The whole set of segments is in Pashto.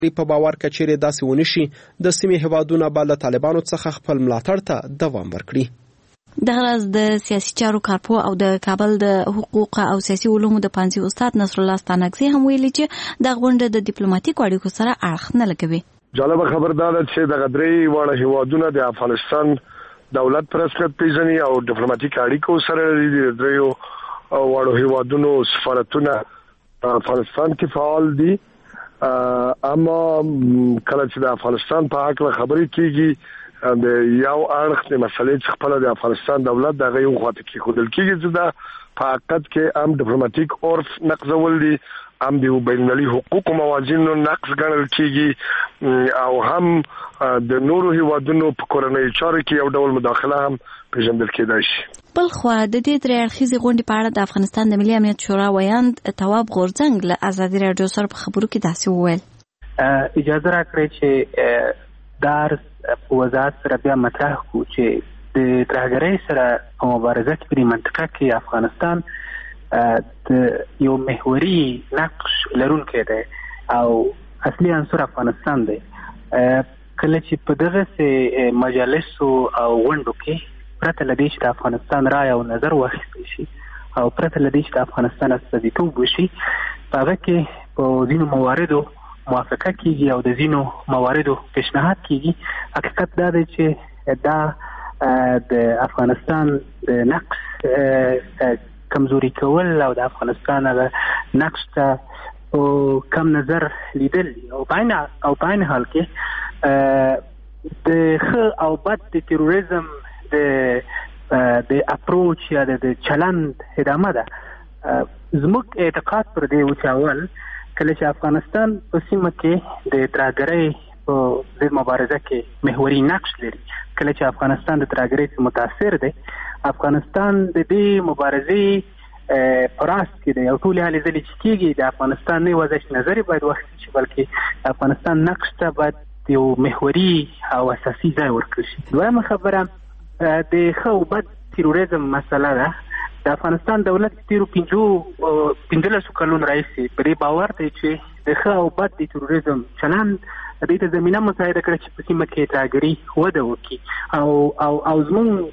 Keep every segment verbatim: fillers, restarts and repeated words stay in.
په باور که چیرې داسې ونه شي د سیمې هیوادونه به له طالبانو څخه خپل ملاتړ ته دوام ورکړي. دغه راز د سیاسي چارو کارپو او د کابل د حقوق او سیاسي علومو د پانسي استاد نصر الله ستانکزی هم ویلي چې د غونډه د ډیپلوماټیکو اړیکو سره اړخ نه لګوي. جالب خبر دا ده چې د غدري واړه هیوادونه د افغانستان دولت پر اساس پیژني او ډیپلوماټیک اړیکو سره لري. د دریو واړو هیوادونو سفارتونه افغانستان کې فعال دي. اما کله چې د افغانستان په اړه خبرې کیږي د یو اړخ د مسلې څخه په د افغانستان دولت دغه یو خاطر کې خودل کیږي چې دا په حقیقت کې هم ډیپلوماټیک عرف نقضول دي، هم د بین المللي حقوقو موازینو نقض ګڼل کیږي او هم د نورو هیوادونو په کورنۍ چارو کې یو ډول مداخله هم پیژندل کېدای شي. بل خو د دې درې اړخیزې غونډې په اړه د افغانستان د ملي امنیت شورا ویاند تواب غورځنګ له ازادي راډیو سره په خبرو کې داسې وویل. اجازه راکړئ چې دار په وضاحت سره بیا مطرح کړو چې د ترهګرۍ سره په مبارزه کې په منطقه کې افغانستان د یو محوري نقش لرونکی دی او اصلي عنصر افغانستان دی. کله چې په دغه مجالسو او غونډو کې پرته له دې چې د افغانستان رای او نظر واخیستل شي او پرته له دې چې د افغانستان استازیتوب وشي، په هغه کې په ځینو مواردو موافقه کیږي او د ځینو مواردو پیشنهاد کیږي. حقیقت دا دی چې دا د افغانستان د نقش کمزوري کول او د افغانستان هغه نقش ته او کم نظر لیدل او په او په عین حال کې د ښه او بد د تروریزم د د اپروچ یا د چلند ادامه ده. زموږ اعتقاد پر دې و چې اول کله چې افغانستان په سیمه کې د ترهګرۍ په ضد مبارزه کې محوري نقش لري، کله چې افغانستان د ترهګرۍ څخه متاثر دی، افغانستان د دې مبارزې په راس کې دی او ټولې هلې ځلې چې کېږي د افغانستان نه یوازې نظر باید واخیستل شي بلکې افغانستان نقش ته باید یو محوري او اساسي ځای ورکړل شي. دویمه خبره د ښه او بد تروریزم مسله ده. د افغانستان دولت تیرو پنځو پنځلسو کلونو راهیسې په دې باور دی چې د ښه او بد د تروریزم چلند دې ته زمینه مساعده کړه چې په سیمه کې ترهګري وده وکړي او او او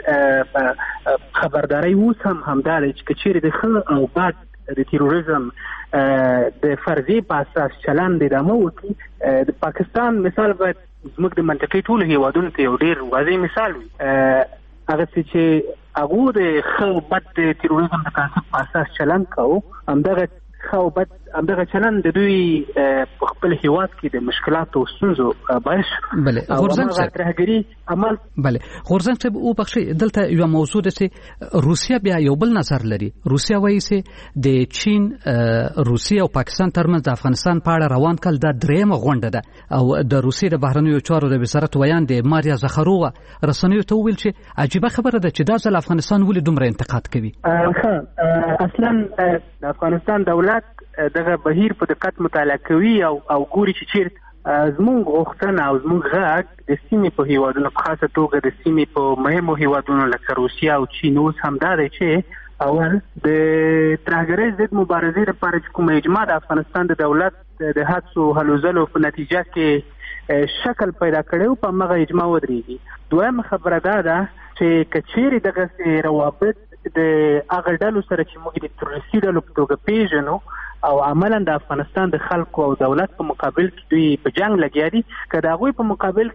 زموږ خبرداری اوس هم همدا دی چې که چیرې د ښه او بد د تروریزم د فرضیې په اساس چلند ادامه وکړي، د پاکستان مثال باید زموږ د منطقې ټولو هیوادونو ته یو ډېر واضح مثال وي. هغه چې هغه د ښه او بد د تروریزم د کنسپټ په اساس چلند کوو، همدغه ښه او بد همدغه چلند د دوی په خپل هیواد کې د مشکلاتو او ستونزو باعث بله غورځنګ صاحب ترهګري عمل بله غورځنګ صاحب او بخښي دلته یو موضوع ده چې روسیا بیا یو بل نظر لري. روسیا وایي چې د چین روسیا او پاکستان ترمنځ د افغانستان په اړه روان کال د درېمه غونډه ده او د روسیې د بهرنیو چارو د وزارت ویان د ماریا زخرووا رسنیو ته ویل چې عجیبه خبره ده چې دا ځل افغانستان ولې دومره انتقاد کوي. اصلا د افغانستان دولت دغه بهیر په دقت مطالعه کوي او او ګوري چې چیرته زموږ غوښتنه او زموږ غږ د سیمې په هیوادونو په خاصه توګه د سیمې په مهمو هیوادونو لکه روسیا او چین اوس همدا دی چې اول د ترهګرۍ ضد مبارزې لپاره چې کومه اجماع د افغانستان د دولت د هڅو هلو ځلو په نتیجه کې شکل پیدا کړی په هغه اجماع ودرېږي. دویمه خبره دا ده چې که چیرې دغسې روابط د هغه ډلو سره چې موږ د تروریستي ډلو په توګه پیژنو او عملا د افغانستان د خلکو او دولت په مقابل کې دوی په جنگ لګیا دي، که د هغوی په مقابل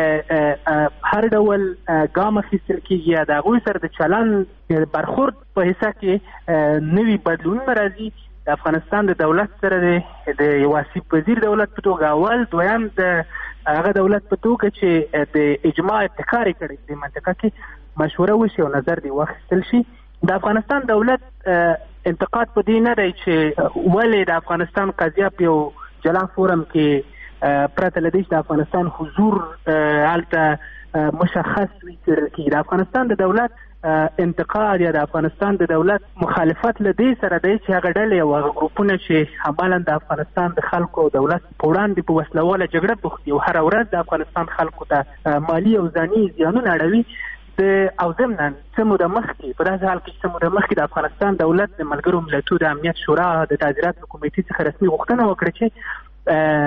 کې هر ډول ګام اخیستل کېږي یا د هغوی سره د چلند برخورد په حصه کې نوي بدلونونه راځي، د افغانستان د دولت سره د یو آسیب پذیر دولت په توګه اول، دویم د هغه دولت په توګه چې د اجماع ابتکار یې کړی د منطقه کې مشوره وشي او نظر دې واخیستل شي. د افغانستان دولت انتقاد په دې نه دی چې ولې د افغانستان قضیه په یو جلا فورم کې پرته له دې چې د افغانستان حضور هلته مشخص وي کېږي. د افغانستان د دولت انتقاد یا د افغانستان د دولت مخالفت له دې سره دی چې هغه ډلې او هغه ګروپونه چې عملا د افغانستان د خلکو او دولت په وړاندې په وسلواله جګړه بوخت دي او هره ورځ د افغانستان خلکو ته مالي او ځاني زیانونه اړوي د او ضمناً څه موده مخکې په داسې حال کې چې څه موده مخکې د افغانستان دولت د ملګرو ملتونو د امنیت شورا د تعزیراتو کمیټې څخه رسمي غوښتنه وکړه چې